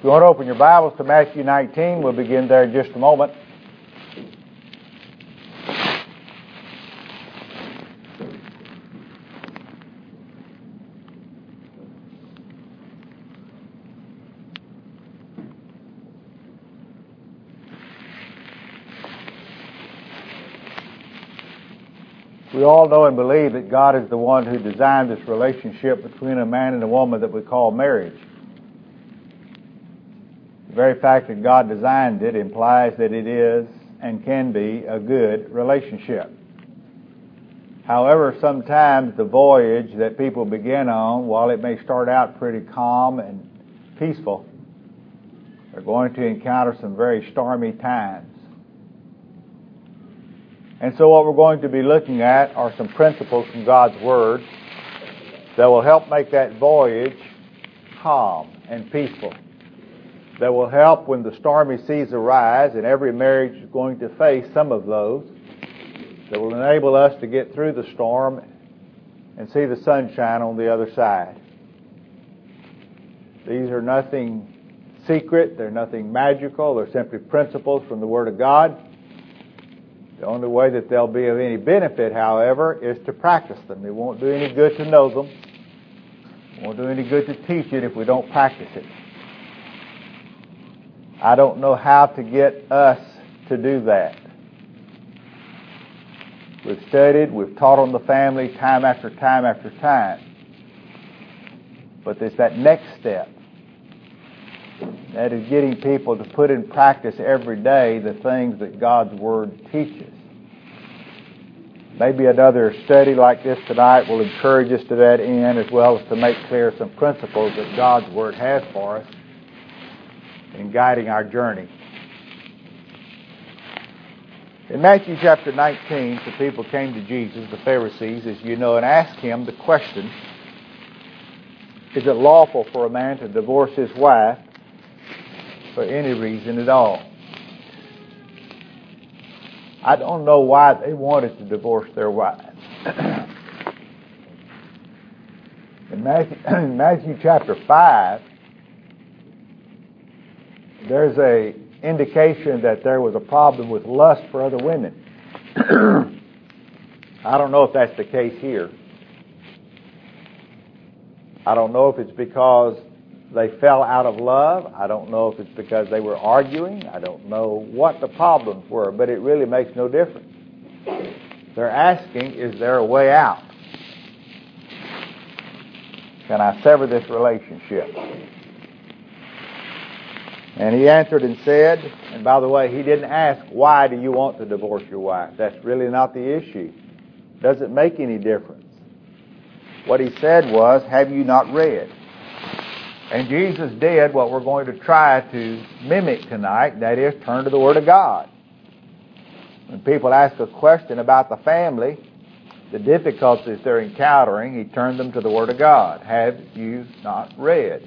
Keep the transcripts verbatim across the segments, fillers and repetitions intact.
If you want to open your Bibles to Matthew nineteen, we'll begin there in just a moment. We all know and believe that God is the one who designed this relationship between a man and a woman that we call marriage. The very fact that God designed it implies that it is and can be a good relationship. However, sometimes the voyage that people begin on, while it may start out pretty calm and peaceful, they're going to encounter some very stormy times. And so what we're going to be looking at are some principles from God's Word that will help make that voyage calm and peaceful. That will help when the stormy seas arise, and every marriage is going to face some of those. That will enable us to get through the storm and see the sunshine on the other side. These are nothing secret. They're nothing magical. They're simply principles from the Word of God. The only way that they'll be of any benefit, however, is to practice them. It won't do any good to know them. It won't do any good to teach it if we don't practice it. I don't know how to get us to do that. We've studied, we've taught on the family time after time after time. But there's that next step. That is getting people to put in practice every day the things that God's Word teaches. Maybe another study like this tonight will encourage us to that end, as well as to make clear some principles that God's Word has for us in guiding our journey. In Matthew chapter nineteen, the people came to Jesus, the Pharisees, as you know, and asked him the question, is it lawful for a man to divorce his wife for any reason at all? I don't know why they wanted to divorce their wives. In Matthew, in Matthew chapter five, there's a indication that there was a problem with lust for other women. I don't know if that's the case here. I don't know if it's because they fell out of love. I don't know if it's because they were arguing. I don't know what the problems were, but it really makes no difference. They're asking, is there a way out? Can I sever this relationship? And he answered and said, and by the way, he didn't ask, why do you want to divorce your wife? That's really not the issue. Does it make any difference? What he said was, have you not read? And Jesus did what we're going to try to mimic tonight, that is, turn to the Word of God. When people ask a question about the family, the difficulties they're encountering, he turned them to the Word of God. Have you not read?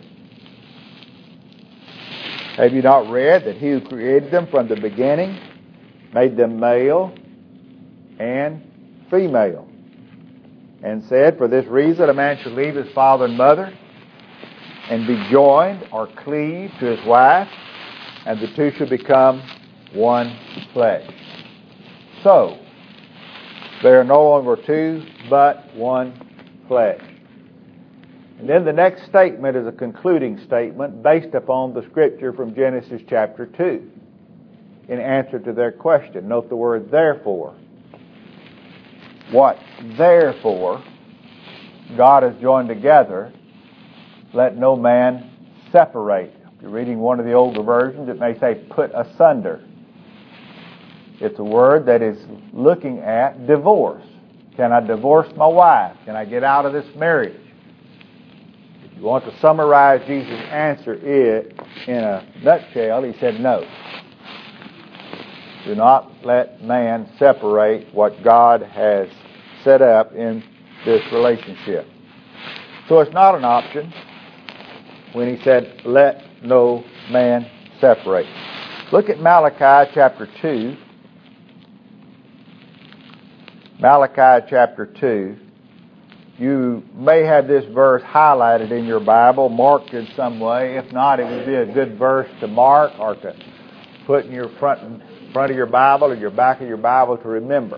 Have you not read that He who created them from the beginning made them male and female? And said, for this reason a man should leave his father and mother and be joined or cleave to his wife, and the two should become one flesh. So, they are no longer two, but one flesh. And then the next statement is a concluding statement based upon the scripture from Genesis chapter two in answer to their question. Note the word therefore. What therefore God has joined together, let no man separate. If you're reading one of the older versions, it may say put asunder. It's a word that is looking at divorce. Can I divorce my wife? Can I get out of this marriage? If you want to summarize Jesus' answer in a nutshell, he said no. Do not let man separate what God has set up in this relationship. So it's not an option when he said, let no man separate. Look at Malachi chapter two. Malachi chapter two You may have this verse highlighted in your Bible, marked in some way. If not, it would be a good verse to mark or to put in your front, front of your Bible or your back of your Bible to remember.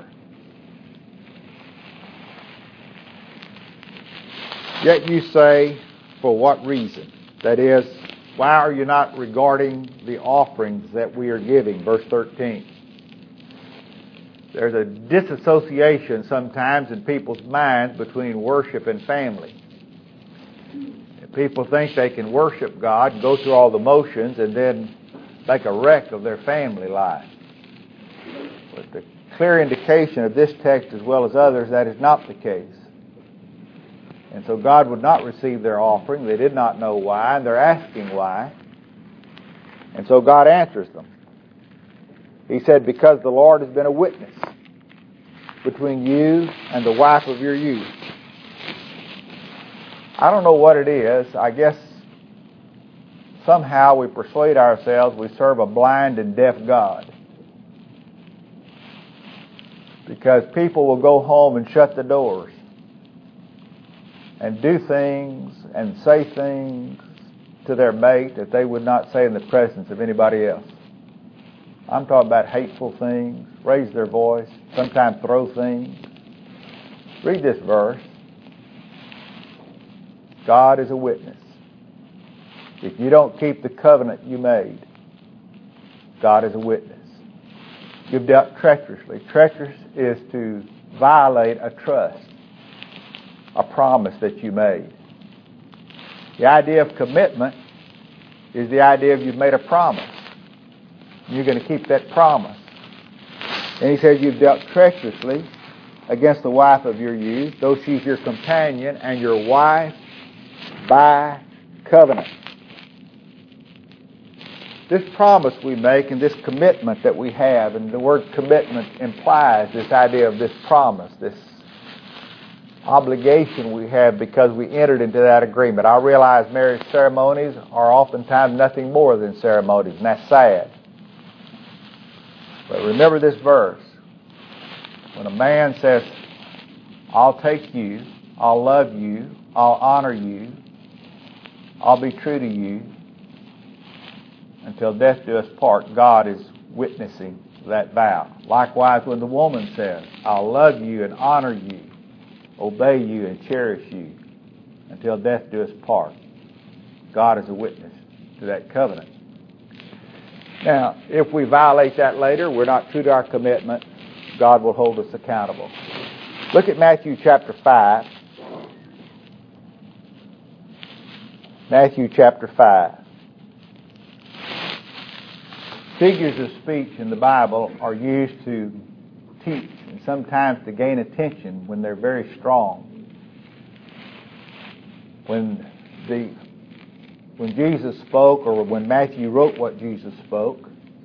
Yet you say, for what reason? That is, why are you not regarding the offerings that we are giving? Verse thirteen. There's a disassociation sometimes in people's minds between worship and family. People think they can worship God and go through all the motions and then make a wreck of their family life. But the clear indication of this text as well as others, that is not the case. And so God would not receive their offering. They did not know why, and they're asking why. And so God answers them. He said, because the Lord has been a witness between you and the wife of your youth. I don't know what it is. I guess somehow we persuade ourselves we serve a blind and deaf God. Because people will go home and shut the doors and do things and say things to their mate that they would not say in the presence of anybody else. I'm talking about hateful things, raise their voice, sometimes throw things. Read this verse. God is a witness. If you don't keep the covenant you made, God is a witness. You've dealt treacherously. Treacherous is to violate a trust, a promise that you made. The idea of commitment is the idea of you've made a promise. You're going to keep that promise. And he says you've dealt treacherously against the wife of your youth, though she's your companion and your wife by covenant. This promise we make and this commitment that we have, and the word commitment implies this idea of this promise, this obligation we have because we entered into that agreement. I realize marriage ceremonies are oftentimes nothing more than ceremonies, and that's sad. But remember this verse. When a man says, I'll take you, I'll love you, I'll honor you, I'll be true to you, until death do us part, God is witnessing that vow. Likewise, when the woman says, I'll love you and honor you, obey you and cherish you, until death do us part, God is a witness to that covenant. Now, if we violate that later, we're not true to our commitment, God will hold us accountable. Look at Matthew chapter five. Matthew chapter five. Figures of speech in the Bible are used to teach and sometimes to gain attention when they're very strong. When the when Jesus spoke, or when Matthew wrote what Jesus spoke,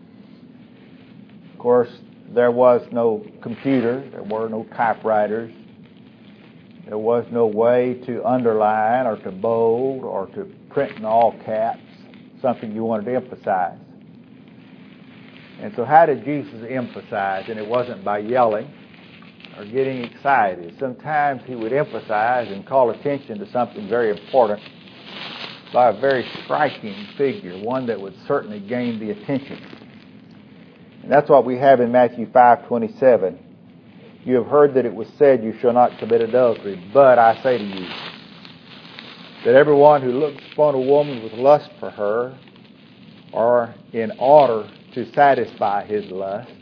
of course, there was no computer, there were no typewriters, there was no way to underline or to bold or to print in all caps something you wanted to emphasize. And so how did Jesus emphasize? And it wasn't by yelling or getting excited. Sometimes he would emphasize and call attention to something very important by a very striking figure, one that would certainly gain the attention. And that's what we have in Matthew five twenty-seven. You have heard that it was said, you shall not commit adultery. But I say to you, that everyone who looks upon a woman with lust for her, or in order to satisfy his lust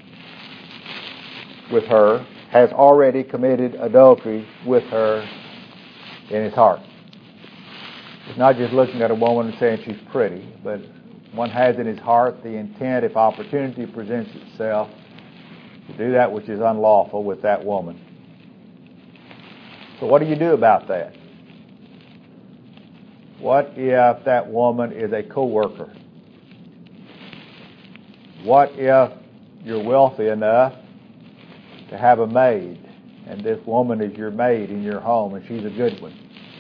with her, has already committed adultery with her in his heart. It's not just looking at a woman and saying she's pretty, but one has in his heart the intent, if opportunity presents itself, to do that which is unlawful with that woman. So what do you do about that? What if that woman is a co-worker? What if you're wealthy enough to have a maid, and this woman is your maid in your home, and she's a good one?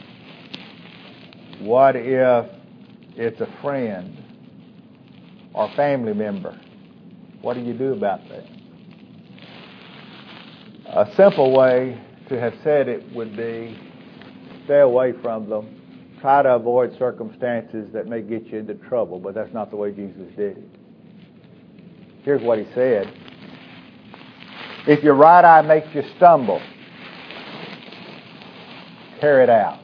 What if it's a friend or family member? What do you do about that? A simple way to have said it would be, stay away from them. Try to avoid circumstances that may get you into trouble, but that's not the way Jesus did it. Here's what he said. If your right eye makes you stumble, tear it out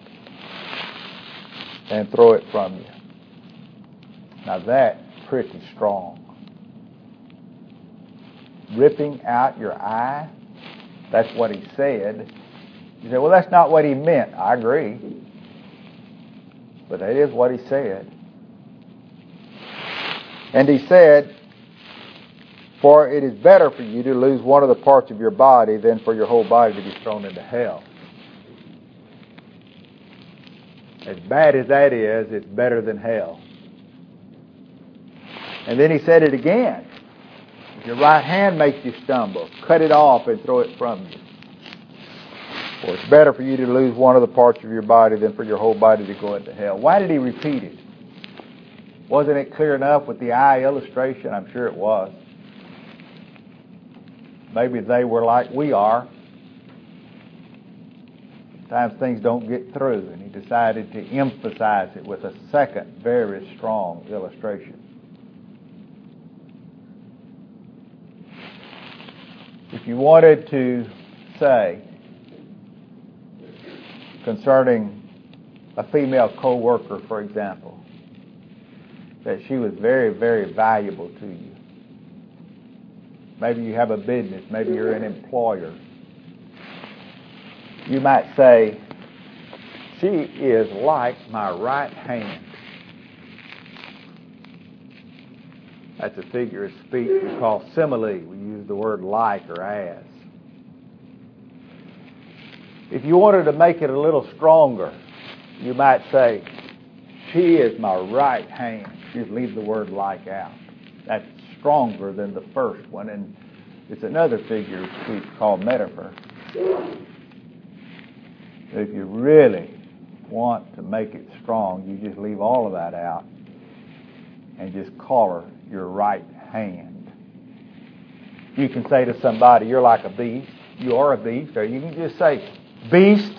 and throw it from you. Now that's pretty strong. Ripping out your eye, that's what he said. You say, well, that's not what he meant. I agree. But that is what he said. And he said, for it is better for you to lose one of the parts of your body than for your whole body to be thrown into hell. As bad as that is, it's better than hell. And then he said it again. If your right hand makes you stumble, cut it off and throw it from you. For it's better for you to lose one of the parts of your body than for your whole body to go into hell. Why did he repeat it? Wasn't it clear enough with the eye illustration? I'm sure it was. Maybe they were like we are. Sometimes things don't get through, and he decided to emphasize it with a second very strong illustration. If you wanted to say concerning a female co-worker, for example, that she was very, very valuable to you. Maybe you have a business, maybe you're an employer. You might say, she is like my right hand. That's a figure of speech we call simile. We use the word like or as. If you wanted to make it a little stronger, you might say, she is my right hand. Just leave the word like out. That's stronger than the first one, and it's another figure of speech called metaphor. If you really want to make it strong, you just leave all of that out and just call her your right hand. You can say to somebody, you're like a beast. You are a beast. Or you can just say, beast.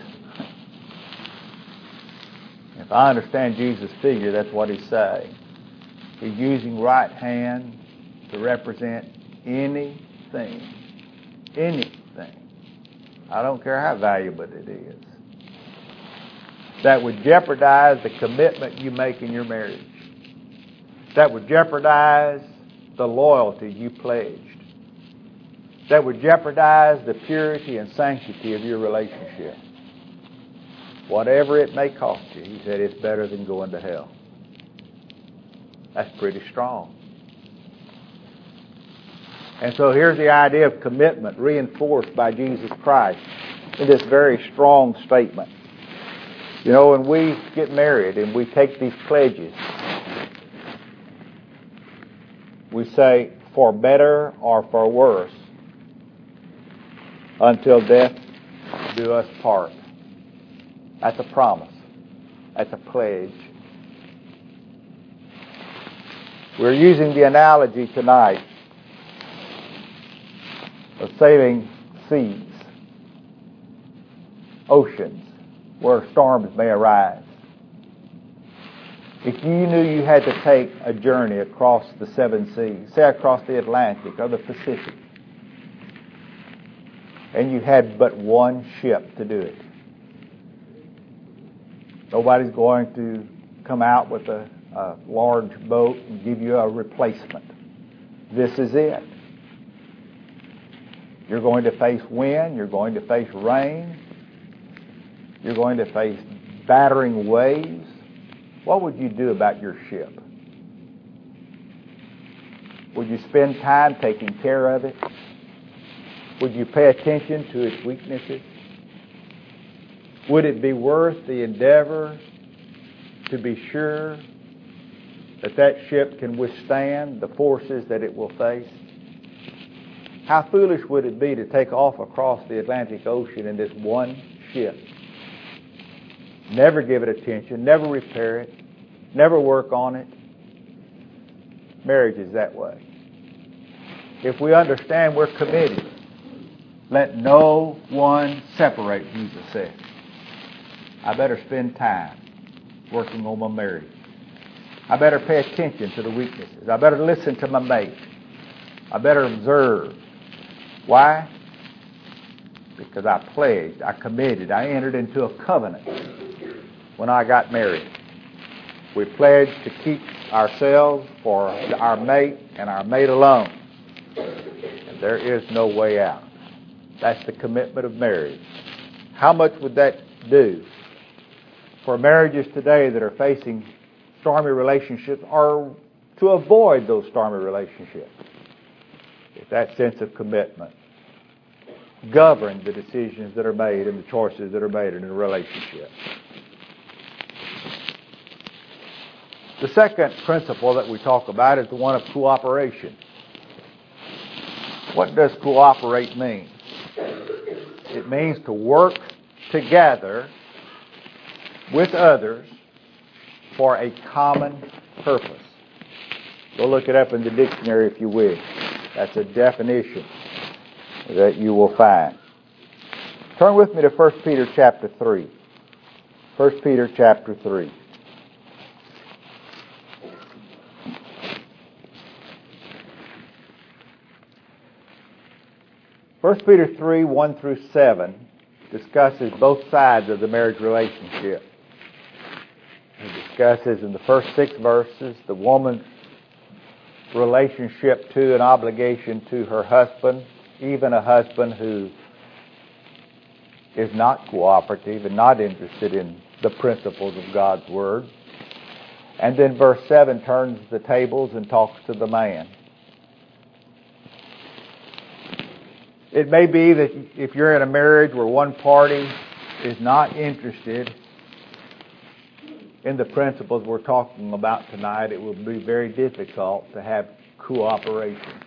If I understand Jesus' figure, that's what he's saying. He's using right hand to represent anything. Anything. I don't care how valuable it is. That would jeopardize the commitment you make in your marriage. That would jeopardize the loyalty you pledged. That would jeopardize the purity and sanctity of your relationship. Whatever it may cost you, he said, it's better than going to hell. That's pretty strong. And so here's the idea of commitment reinforced by Jesus Christ in this very strong statement. You know, when we get married and we take these pledges, we say, for better or for worse, until death do us part. That's a promise. That's a pledge. We're using the analogy tonight of sailing seas, oceans, where storms may arise. If you knew you had to take a journey across the seven seas, say across the Atlantic or the Pacific, and you had but one ship to do it, nobody's going to come out with a, a large boat and give you a replacement. This is it. You're going to face wind, you're going to face rain, you're going to face battering waves. What would you do about your ship? Would you spend time taking care of it? Would you pay attention to its weaknesses? Would it be worth the endeavor to be sure that that ship can withstand the forces that it will face? How foolish would it be to take off across the Atlantic Ocean in this one ship? Never give it attention, never repair it, never work on it. Marriage is that way. If we understand we're committed Let no one separate, Jesus said. I better spend time working on my marriage. I better pay attention to the weaknesses. I better listen to my mate. I better observe. Why? Because I pledged, I committed, I entered into a covenant when I got married. We pledged to keep ourselves for our mate and our mate alone. And there is no way out. That's the commitment of marriage. How much would that do for marriages today that are facing stormy relationships, or to avoid those stormy relationships? If that sense of commitment govern the decisions that are made and the choices that are made in a relationship. The second principle that we talk about is the one of cooperation. What does cooperate mean? It means to work together with others for a common purpose. Go look it up in the dictionary if you wish. That's a definition that you will find. Turn with me to First Peter chapter three. First Peter chapter three. First Peter three, one through seven discusses both sides of the marriage relationship. It discusses in the first six verses the woman's relationship to and obligation to her husband, even a husband who is not cooperative and not interested in the principles of God's Word. And then verse seven turns the tables and talks to the man. It may be that if you're in a marriage where one party is not interested in the principles we're talking about tonight, it will be very difficult to have cooperation.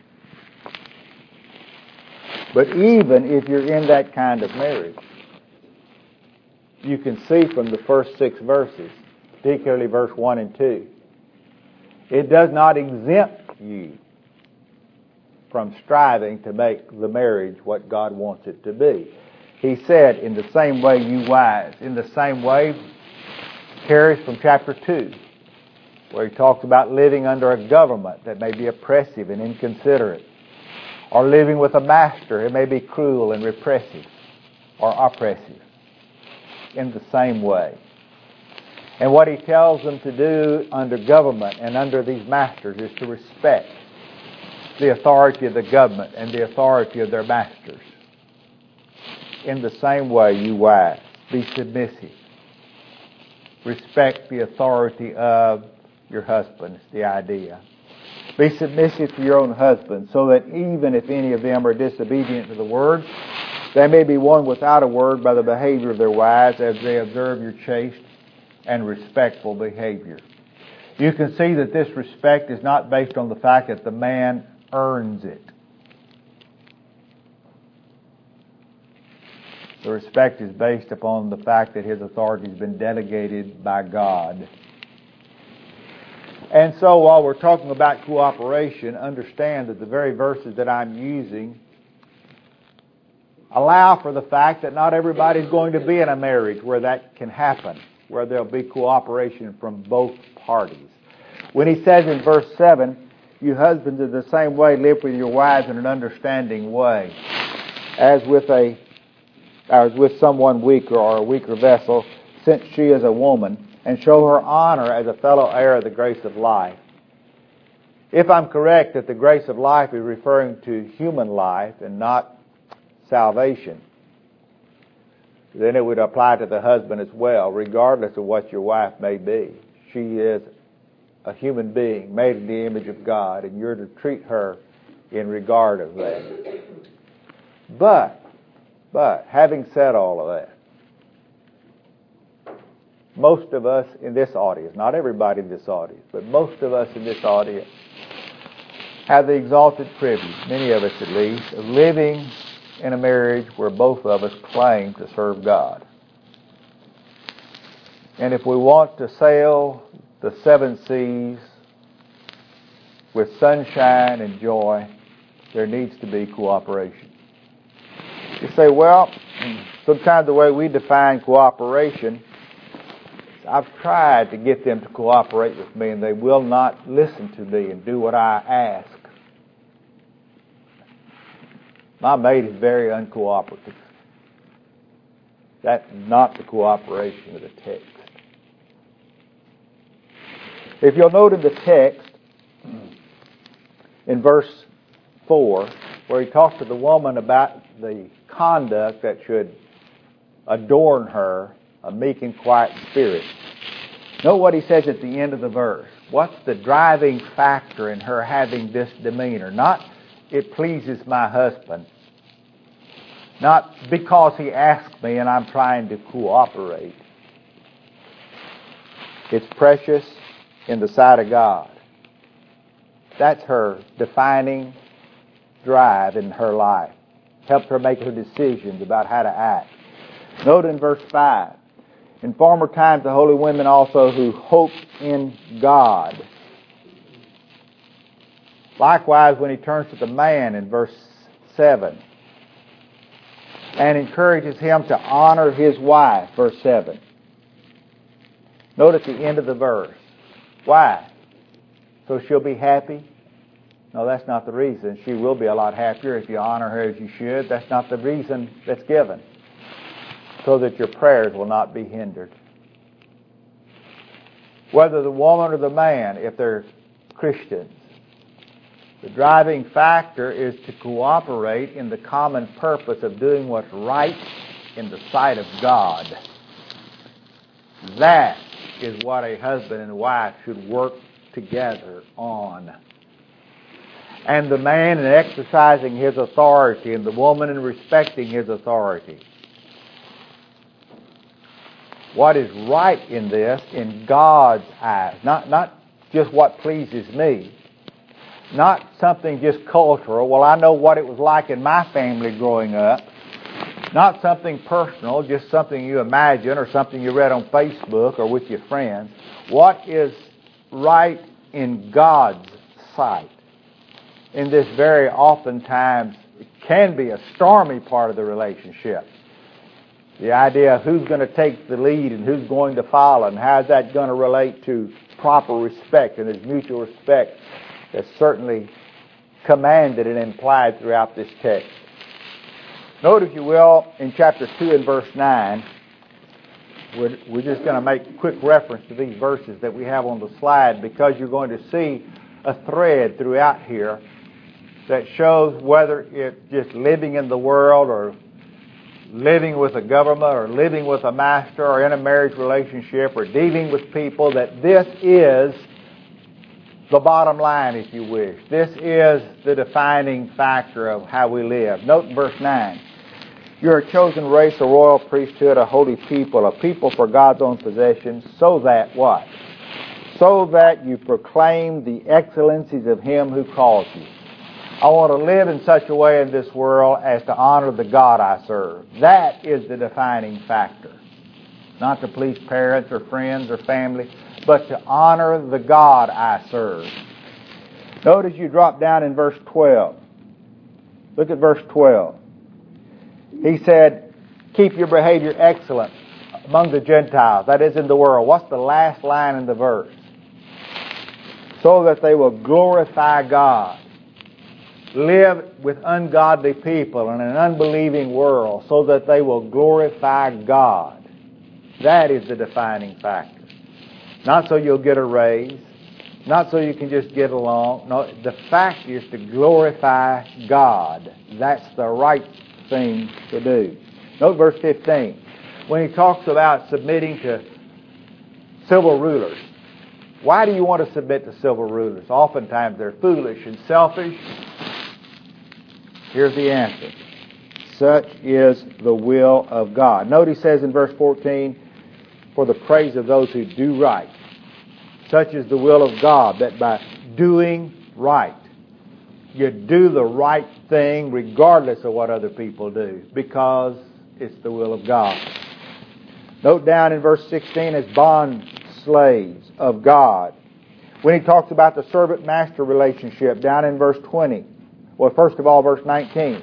But even if you're in that kind of marriage, you can see from the first six verses, particularly verse one and two, it does not exempt you from striving to make the marriage what God wants it to be. He said, in the same way, you wives. In the same way, carries from chapter two, where he talks about living under a government that may be oppressive and inconsiderate, or living with a master who may be cruel and repressive or oppressive. In the same way. And what he tells them to do under government and under these masters is to respect the authority of the government and the authority of their masters. In the same way, you wives, be submissive. Respect the authority of your husband, is the idea. Be submissive to your own husband, so that even if any of them are disobedient to the word, they may be won without a word by the behavior of their wives, as they observe your chaste and respectful behavior. You can see that this respect is not based on the fact that the man earns it. The respect is based upon the fact that his authority has been delegated by God. And so while we're talking about cooperation, understand that the very verses that I'm using allow for the fact that not everybody's going to be in a marriage where that can happen, where there'll be cooperation from both parties. When he says in verse seven, you husbands in the same way live with your wives in an understanding way, as with a as with someone weaker or a weaker vessel, since she is a woman, and show her honor as a fellow heir of the grace of life. If I'm correct that the grace of life is referring to human life and not salvation, then it would apply to the husband as well, regardless of what your wife may be. She is a human being made in the image of God, and you're to treat her in regard of that. But, but, having said all of that, most of us in this audience, not everybody in this audience, but most of us in this audience have the exalted privilege, many of us at least, of living in a marriage where both of us claim to serve God. And if we want to sail the seven seas with sunshine and joy, there needs to be cooperation. You say, well, sometimes the way we define cooperation, I've tried to get them to cooperate with me and they will not listen to me and do what I ask. My mate is very uncooperative. That's not the cooperation of the text. If you'll note in the text, in verse four, where he talks to the woman about the conduct that should adorn her, a meek and quiet spirit. Note what he says at the end of the verse. What's the driving factor in her having this demeanor? Not, it pleases my husband. Not because he asked me and I'm trying to cooperate. It's precious in the sight of God. That's her defining drive in her life. Helps her make her decisions about how to act. Note in verse five. In former times the holy women also who hoped in God. Likewise when he turns to the man in verse seven and encourages him to honor his wife, verse seven. Note at the end of the verse. Why? So she'll be happy? No, that's not the reason. She will be a lot happier if you honor her as you should. That's not the reason that's given. So that your prayers will not be hindered. Whether the woman or the man, if they're Christians, the driving factor is to cooperate in the common purpose of doing what's right in the sight of God. That is what a husband and wife should work together on. And the man in exercising his authority and the woman in respecting his authority. What is right in this in God's eyes. Not, not just what pleases me. Not something just cultural. Well, I know what it was like in my family growing up. Not something personal, just something you imagine or something you read on Facebook or with your friends. What is right in God's sight? In this very oftentimes, it can be a stormy part of the relationship. The idea of who's going to take the lead and who's going to follow and how's that going to relate to proper respect and there's mutual respect that's certainly commanded and implied throughout this text. Note, if you will, in chapter two and verse nine, we're, we're just going to make quick reference to these verses that we have on the slide because you're going to see a thread throughout here that shows whether it's just living in the world or living with a government or living with a master or in a marriage relationship or dealing with people, that this is the bottom line, if you wish. This is the defining factor of how we live. Note in verse nine. You're a chosen race, a royal priesthood, a holy people, a people for God's own possession, so that what? So that you proclaim the excellencies of Him who calls you. I want to live in such a way in this world as to honor the God I serve. That is the defining factor. Not to please parents or friends or family, but to honor the God I serve. Notice you drop down in verse twelve. Look at verse twelve. He said, keep your behavior excellent among the Gentiles, that is in the world. What's the last line in the verse? So that they will glorify God. Live with ungodly people in an unbelieving world so that they will glorify God. That is the defining factor. Not so you'll get a raise. Not so you can just get along. No, the fact is to glorify God. That's the right thing to do. Note verse fifteen. When he talks about submitting to civil rulers. Why do you want to submit to civil rulers? Oftentimes they're foolish and selfish. Here's the answer. Such is the will of God. Note he says in verse fourteen, for the praise of those who do right. Such is the will of God, that by doing right, you do the right thing regardless of what other people do, because it's the will of God. Note down in verse sixteen, as bond slaves of God. When he talks about the servant-master relationship, down in verse twenty. Well, first of all, verse nineteen.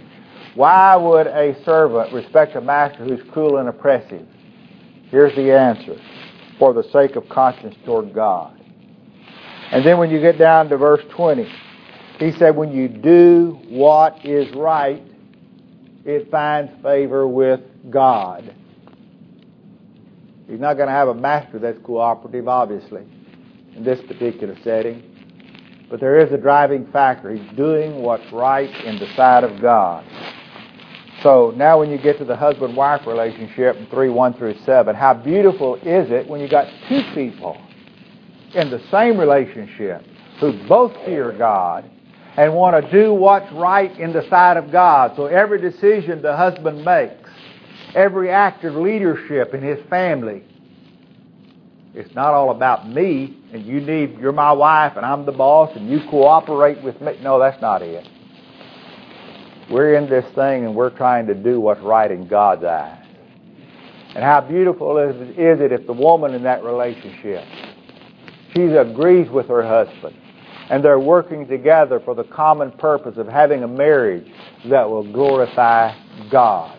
Why would a servant respect a master who's cruel and oppressive? Here's the answer. For the sake of conscience toward God. And then when you get down to verse twenty, he said, when you do what is right, it finds favor with God. He's not going to have a master that's cooperative, obviously, in this particular setting. But there is a driving factor. He's doing what's right in the sight of God. So now when you get to the husband-wife relationship in three, one through seven, how beautiful is it when you got two people in the same relationship who both fear God and want to do what's right in the sight of God. So every decision the husband makes, every act of leadership in his family, it's not all about me and you need, you're my wife and I'm the boss and you cooperate with me. No, that's not it. We're in this thing and we're trying to do what's right in God's eyes. And how beautiful is it if the woman in that relationship, she agrees with her husband and they're working together for the common purpose of having a marriage that will glorify God.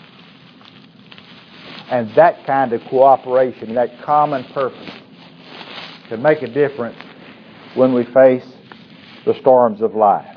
And that kind of cooperation, that common purpose, can make a difference when we face the storms of life.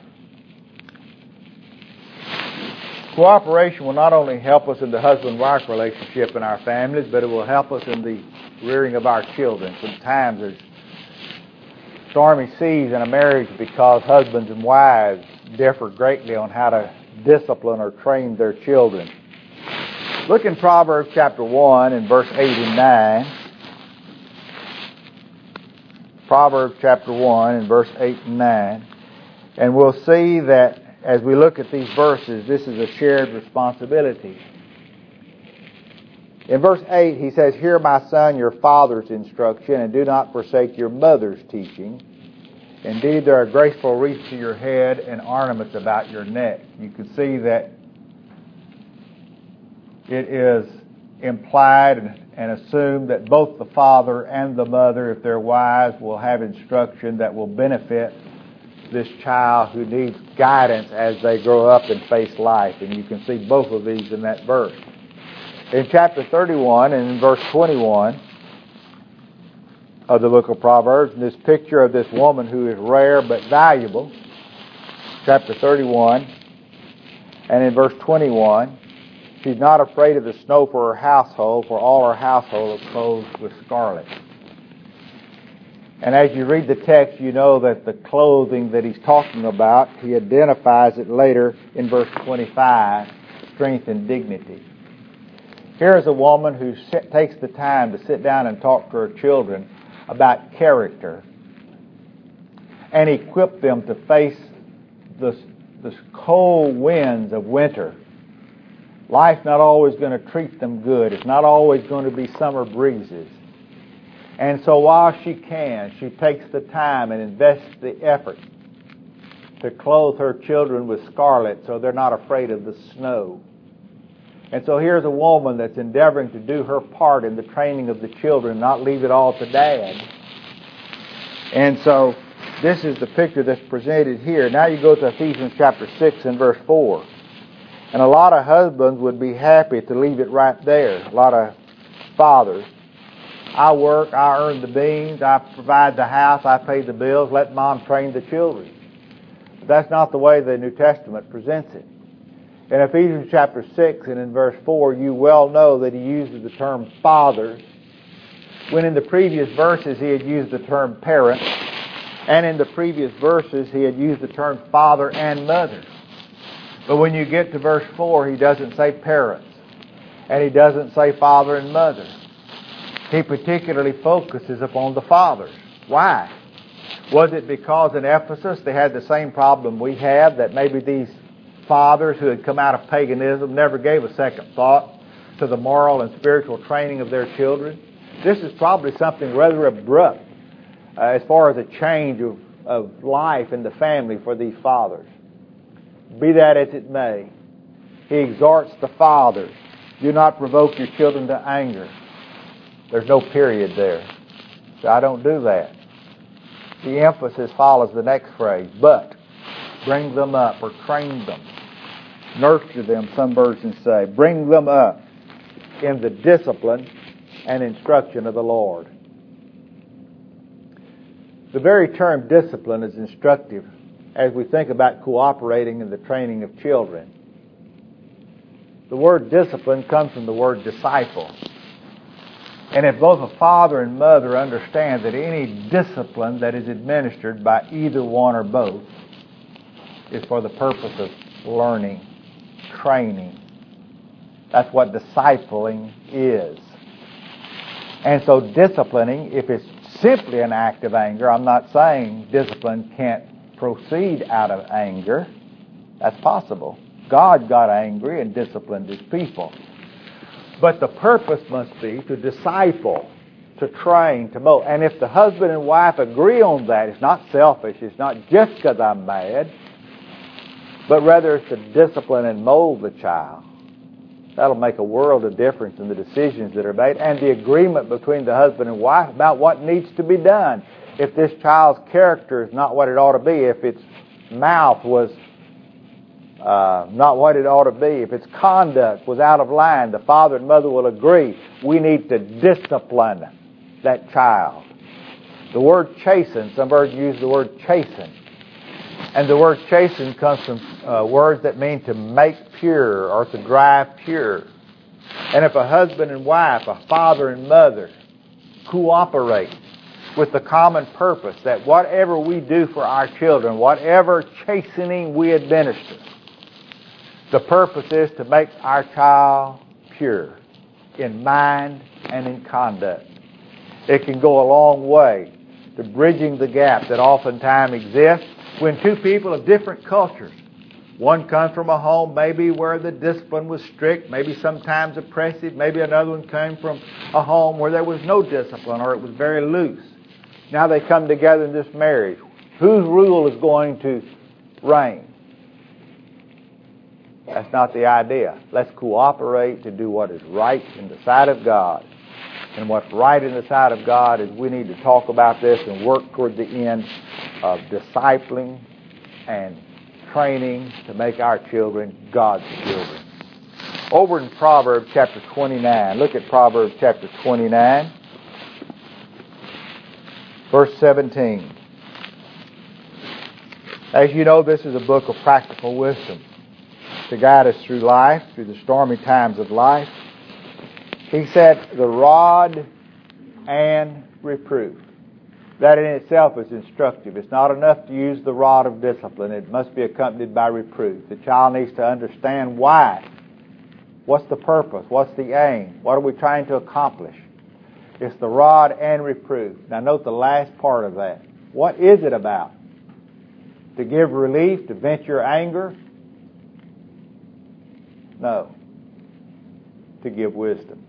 Cooperation will not only help us in the husband-wife relationship in our families, but it will help us in the rearing of our children. Sometimes there's stormy seas in a marriage because husbands and wives differ greatly on how to discipline or train their children. Look in Proverbs chapter one and verse eight and nine. Proverbs chapter one and verse eight and nine. And we'll see that as we look at these verses, this is a shared responsibility. In verse eight, he says, "Hear, my son, your father's instruction, and do not forsake your mother's teaching. Indeed, there are graceful wreaths to your head and ornaments about your neck." You can see that it is implied and, and assumed that both the father and the mother, if they're wise, will have instruction that will benefit this child who needs guidance as they grow up and face life. And you can see both of these in that verse. In chapter thirty-one and in verse twenty-one of the book of Proverbs, this picture of this woman who is rare but valuable, chapter thirty-one and in verse twenty-one, she's not afraid of the snow for her household, for all her household is clothed with scarlet. And as you read the text, you know that the clothing that he's talking about, he identifies it later in verse twenty-five, strength and dignity. Here is a woman who sit, takes the time to sit down and talk to her children about character and equip them to face the, the cold winds of winter. Life's not always going to treat them good. It's not always going to be summer breezes. And so while she can, she takes the time and invests the effort to clothe her children with scarlet so they're not afraid of the snow. And so here's a woman that's endeavoring to do her part in the training of the children, not leave it all to Dad. And so this is the picture that's presented here. Now you go to Ephesians chapter six and verse four. And a lot of husbands would be happy to leave it right there. A lot of fathers. I work, I earn the beans, I provide the house, I pay the bills, let Mom train the children. But that's not the way the New Testament presents it. In Ephesians chapter six and in verse four, you well know that he uses the term fathers, when in the previous verses he had used the term parents, and in the previous verses he had used the term father and mother. But when you get to verse four, he doesn't say parents, and he doesn't say father and mother. He particularly focuses upon the fathers. Why? Was it because in Ephesus they had the same problem we have, that maybe these fathers who had come out of paganism never gave a second thought to the moral and spiritual training of their children? This is probably something rather abrupt uh, as far as a change of, of life in the family for these fathers. Be that as it may, he exhorts the fathers, do not provoke your children to anger. There's no period there. So I don't do that. The emphasis follows the next phrase, but bring them up or train them nurture them, some versions say. Bring them up in the discipline and instruction of the Lord. The very term discipline is instructive as we think about cooperating in the training of children. The word discipline comes from the word disciple. And if both a father and mother understand that any discipline that is administered by either one or both is for the purpose of learning, training, that's what discipling is. And so disciplining, if it's simply an act of anger, I'm not saying discipline can't proceed out of anger. That's possible. God got angry and disciplined His people. But the purpose must be to disciple, to train, to mold. And if the husband and wife agree on that, it's not selfish. It's not just because I'm mad, but rather it's to discipline and mold the child. That'll make a world of difference in the decisions that are made and the agreement between the husband and wife about what needs to be done. If this child's character is not what it ought to be, if its mouth was uh, not what it ought to be, if its conduct was out of line, the father and mother will agree we need to discipline that child. The word chasten, some versions use the word chasten. And the word chasten comes from uh, words that mean to make pure or to drive pure. And if a husband and wife, a father and mother, cooperate with the common purpose that whatever we do for our children, whatever chastening we administer, the purpose is to make our child pure in mind and in conduct. It can go a long way to bridging the gap that oftentimes exists when two people of different cultures, one comes from a home maybe where the discipline was strict, maybe sometimes oppressive, maybe another one came from a home where there was no discipline or it was very loose. Now they come together in this marriage. Whose rule is going to reign? That's not the idea. Let's cooperate to do what is right in the sight of God. And what's right in the sight of God is we need to talk about this and work toward the end of discipling and training to make our children God's children. Over in Proverbs chapter twenty-nine, look at Proverbs chapter twenty-nine, verse seventeen. As you know, this is a book of practical wisdom to guide us through life, through the stormy times of life. He said, the rod and reproof. That in itself is instructive. It's not enough to use the rod of discipline. It must be accompanied by reproof. The child needs to understand why. What's the purpose? What's the aim? What are we trying to accomplish? It's the rod and reproof. Now note the last part of that. What is it about? To give relief, to vent your anger? No. To give wisdom.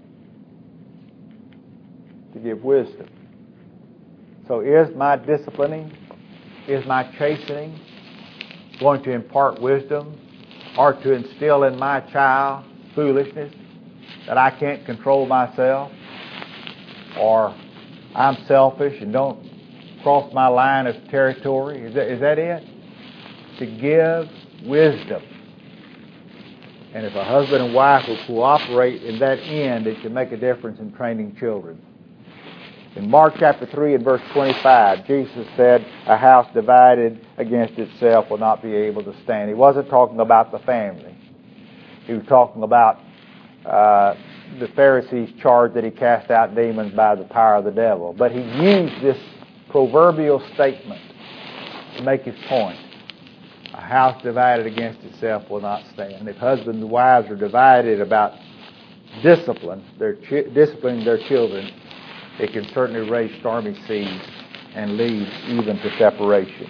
To give wisdom. So is my disciplining, is my chastening going to impart wisdom or to instill in my child foolishness that I can't control myself, or I'm selfish and don't cross my line of territory? Is that, is that it? To give wisdom. And if a husband and wife will cooperate in that end, it can make a difference in training children. In Mark chapter three and verse twenty-five, Jesus said, a house divided against itself will not be able to stand. He wasn't talking about the family. He was talking about uh, the Pharisees' charge that he cast out demons by the power of the devil. But he used this proverbial statement to make his point. A house divided against itself will not stand. If husbands and wives are divided about discipline, their chi- disciplining their children, it can certainly raise stormy seas and lead even to separation.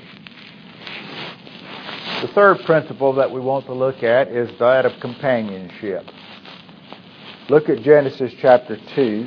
The third principle that we want to look at is that of companionship. Look at Genesis chapter two.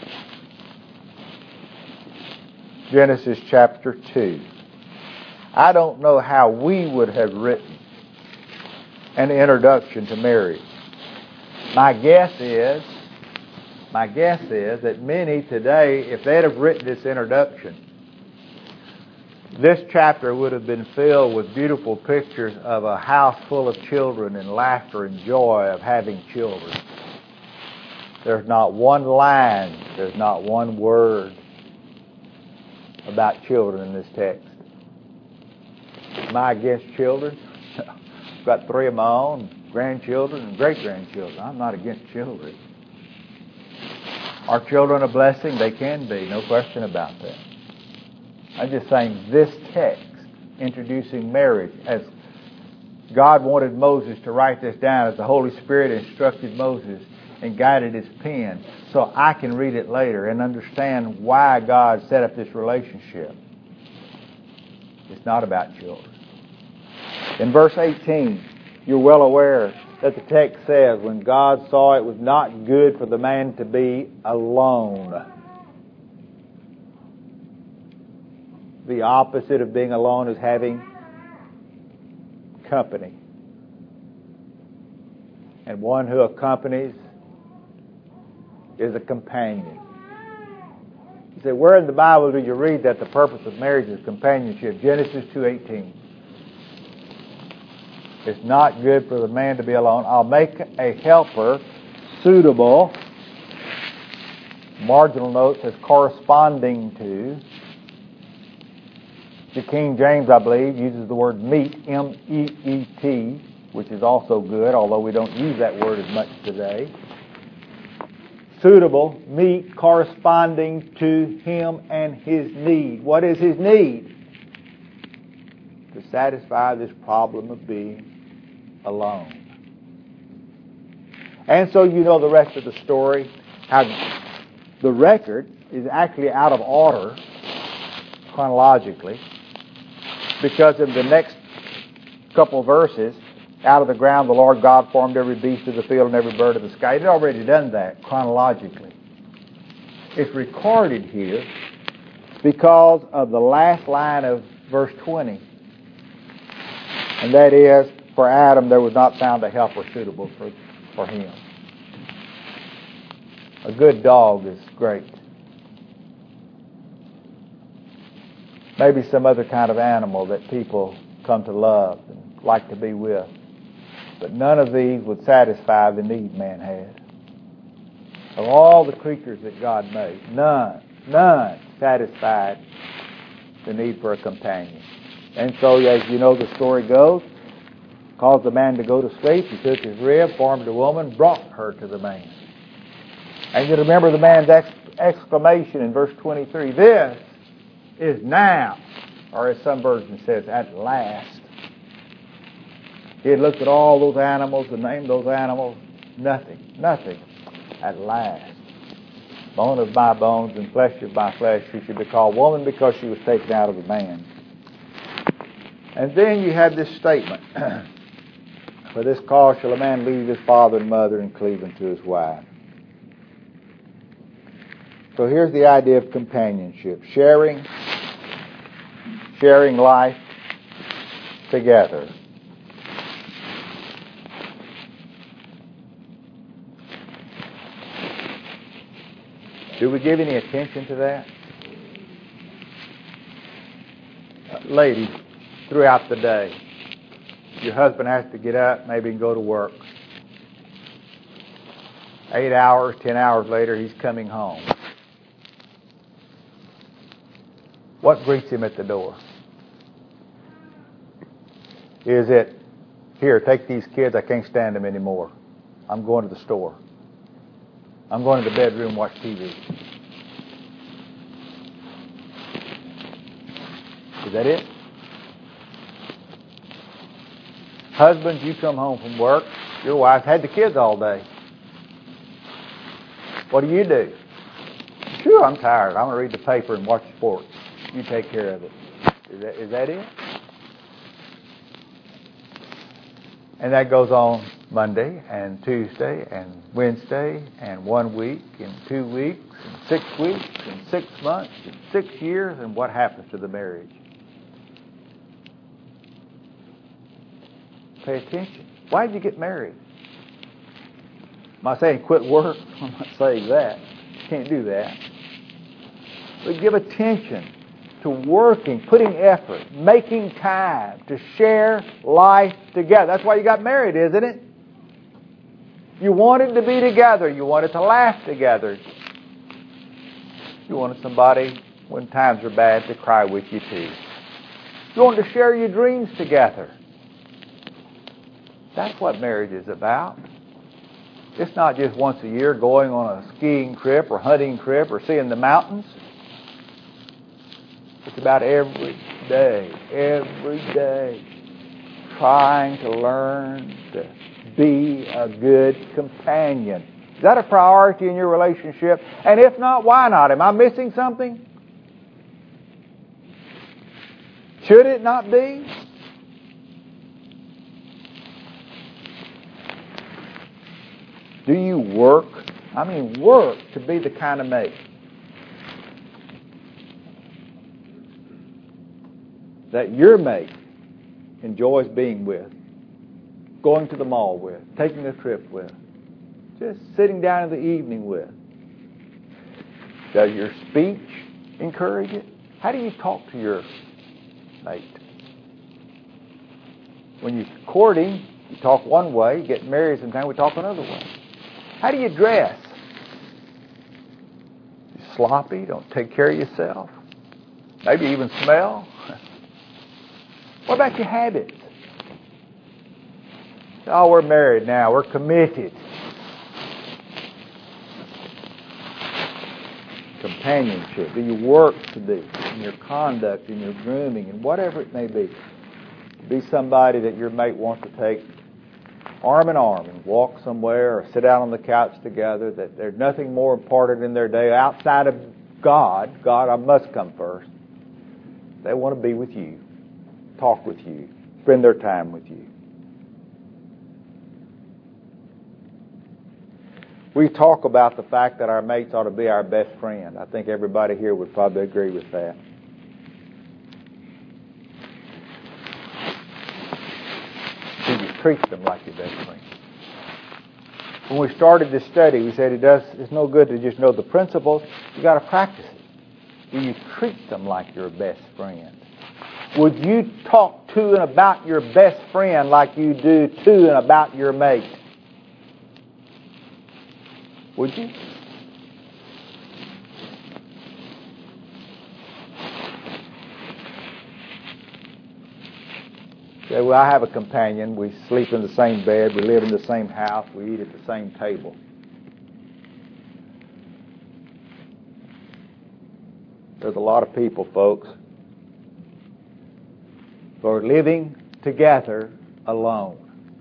Genesis chapter two. I don't know how we would have written an introduction to marriage. My guess is, my guess is that many today, if they'd have written this introduction, This chapter would have been filled with beautiful pictures of a house full of children and laughter and joy of having children. There's not one line, there's not one word about children in this text. Am I against children? I've got three of my own, grandchildren and great-grandchildren. I'm not against children. Are children a blessing? They can be, no question about that. I'm just saying this text, introducing marriage, as God wanted Moses to write this down, as the Holy Spirit instructed Moses and guided his pen, so I can read it later and understand why God set up this relationship. It's not about children. In verse eighteen, you're well aware that the text says, when God saw it was not good for the man to be alone. The opposite of being alone is having company. And one who accompanies is a companion. You say, where in the Bible do you read that the purpose of marriage is companionship? Genesis two eighteen. It's not good for the man to be alone. I'll make a helper suitable. Marginal note says corresponding to. The King James, I believe, uses the word meet, M E E T, which is also good, although we don't use that word as much today. Suitable, meet, corresponding to him and his need. What is his need? To satisfy this problem of being alone. And so you know the rest of the story, how the record is actually out of order chronologically, because in the next couple of verses, out of the ground the Lord God formed every beast of the field and every bird of the sky. It had already done that chronologically. It's recorded here because of the last line of verse twenty. And that is, for Adam there was not found a helper suitable for, for him. A good dog is great. Maybe some other kind of animal that people come to love and like to be with. But none of these would satisfy the need man had. Of all the creatures that God made, none, none satisfied the need for a companion. And so, as you know the story goes, caused the man to go to sleep. He took his rib, formed a woman, brought her to the man. And you remember the man's ex- exclamation in verse twenty-three, this is now, or as some version says, at last. He had looked at all those animals and named those animals. Nothing, nothing. At last. Bone of my bones and flesh of my flesh, she should be called woman because she was taken out of a man. And then you have this statement. For this cause shall a man leave his father and mother and cleave unto his wife. So here's the idea of companionship. Sharing, sharing life together. Do we give any attention to that? Ladies, throughout the day, your husband has to get up, maybe and go to work. Eight hours, ten hours later, he's coming home. What greets him at the door? Is it, here, take these kids, I can't stand them anymore. I'm going to the store. I'm going to the bedroom, watch T V. Is that it? Husbands, you come home from work. Your wife had the kids all day. What do you do? Sure, I'm tired. I'm going to read the paper and watch sports. You take care of it. Is that, is that it? And that goes on Monday and Tuesday and Wednesday and one week and two weeks and six weeks and six months and six years. And what happens to the marriage? Pay attention. Why did you get married? Am I saying quit work? I'm not saying that. You can't do that. But give attention to working, putting effort, making time to share life together. That's why you got married, isn't it? You wanted to be together. You wanted to laugh together. You wanted somebody, when times are bad, to cry with you too. You wanted to share your dreams together. That's what marriage is about. It's not just once a year going on a skiing trip or hunting trip or seeing the mountains. It's about every day, every day, trying to learn to be a good companion. Is that a priority in your relationship? And if not, why not? Am I missing something? Should it not be? Do you work, I mean work, to be the kind of mate that your mate enjoys being with, going to the mall with, taking a trip with, just sitting down in the evening with? Does your speech encourage it? How do you talk to your mate? When you're courting, you talk one way. You get married sometime, we talk another way. How do you dress? You sloppy, don't take care of yourself. Maybe even smell. What about your habits? Oh, we're married now. We're committed. Companionship. Do you work to be in your conduct, in your grooming, and whatever it may be? Be somebody that your mate wants to take arm in arm and walk somewhere or sit out on the couch together, that there's nothing more important in their day outside of God. God, I must come first. They want to be with you, talk with you, spend their time with you. We talk about the fact that our mates ought to be our best friend. I think everybody here would probably agree with that. Treat them like your best friend. When we started this study, we said it does. It's no good to just know the principles. You got to practice it. Do you treat them like your best friend? Would you talk to and about your best friend like you do to and about your mate? Would you? Say, well, I have a companion. We sleep in the same bed. We live in the same house. We eat at the same table. There's a lot of people, folks, who are living together alone.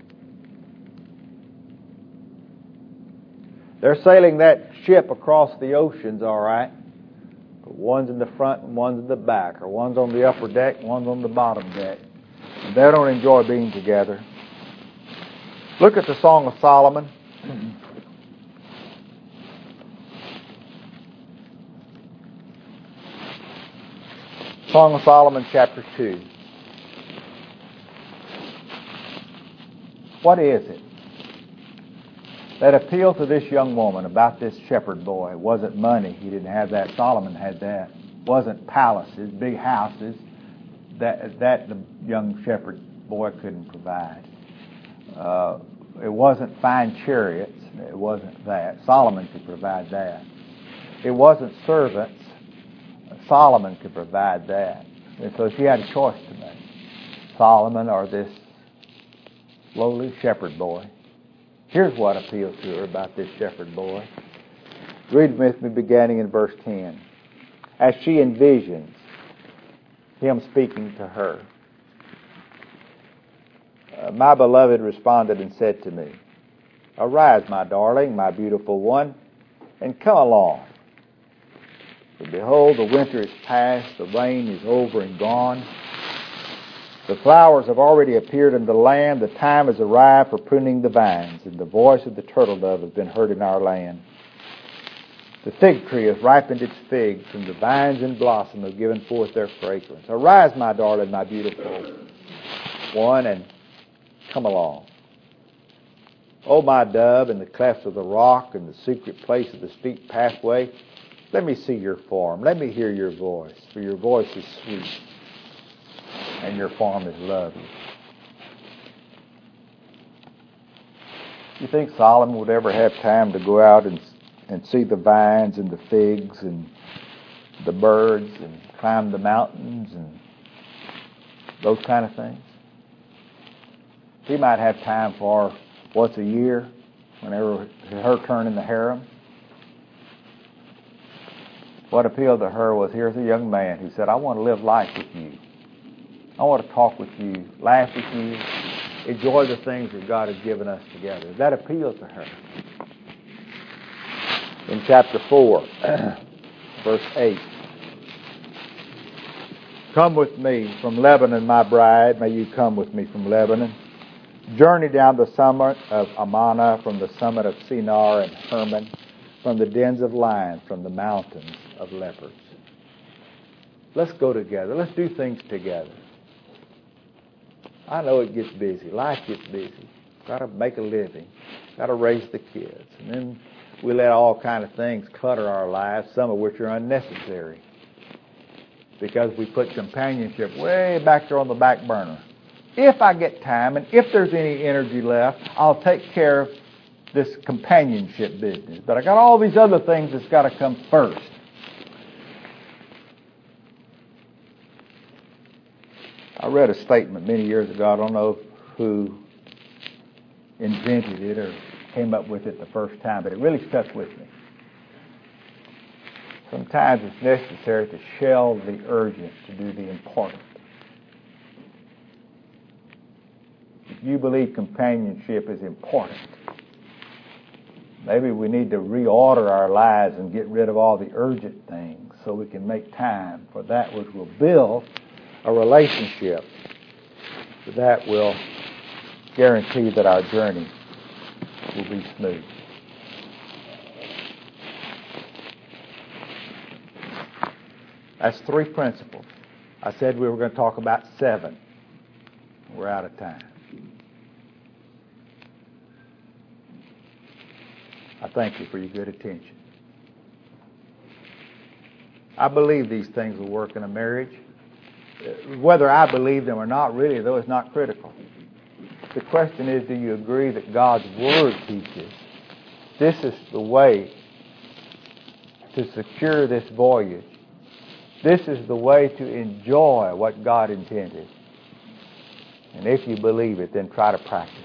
They're sailing that ship across the oceans, all right. But one's in the front and one's in the back, or one's on the upper deck and one's on the bottom deck. And they don't enjoy being together. Look at the Song of Solomon. Song of Solomon, chapter two. What is it that appealed to this young woman about this shepherd boy? It wasn't money. He didn't have that. Solomon had that. It wasn't palaces, big houses. That that the young shepherd boy couldn't provide. Uh, it wasn't fine chariots. It wasn't that. Solomon could provide that. It wasn't servants. Solomon could provide that. And so she had a choice to make. Solomon or this lowly shepherd boy. Here's what appealed to her about this shepherd boy. Read with me beginning in verse ten. As she envisions him speaking to her. Uh, my beloved responded and said to me, "Arise, my darling, my beautiful one, and come along. For behold, the winter is past, the rain is over and gone. The flowers have already appeared in the land, the time has arrived for pruning the vines, and the voice of the turtle dove has been heard in our land. The fig tree has ripened its figs, and the vines in blossom have given forth their fragrance. Arise, my darling, my beautiful one, and come along. O my dove, in the clefts of the rock, in the secret place of the steep pathway, Let me see your form. Let me hear your voice. For your voice is sweet and your form is lovely. You think Solomon would ever have time to go out and, and see the vines and the figs and the birds and climb the mountains and those kind of things? He might have time for once a year, whenever her turn in the harem. What appealed to her was, here's a young man who said, I want to live life with you. I want to talk with you, laugh with you, enjoy the things that God has given us together. That appealed to her. In chapter four, verse eight, come with me from Lebanon, my bride. May you come with me from Lebanon. Journey down the summit of Amana, from the summit of Sinar and Hermon, from the dens of lions, from the mountains of leopards. Let's go together. Let's do things together. I know it gets busy. Life gets busy. Got to make a living. Got to raise the kids. And then we let all kind of things clutter our lives, some of which are unnecessary, because we put companionship way back there on the back burner. If I get time and if there's any energy left, I'll take care of this companionship business. But I got all these other things that's got to come first. I read a statement many years ago. I don't know who invented it or came up with it the first time, but it really stuck with me. Sometimes it's necessary to shelve the urgent to do the important. If you believe companionship is important, maybe we need to reorder our lives and get rid of all the urgent things so we can make time for that which will build a relationship that will guarantee that our journey will be smooth. That's three principles. I said we were going to talk about seven. We're out of time. I thank you for your good attention. I believe these things will work in a marriage. Whether I believe them or not, really, though, is not critical. The question is, do you agree that God's Word teaches this is the way to secure this voyage? This is the way to enjoy what God intended. And if you believe it, then try to practice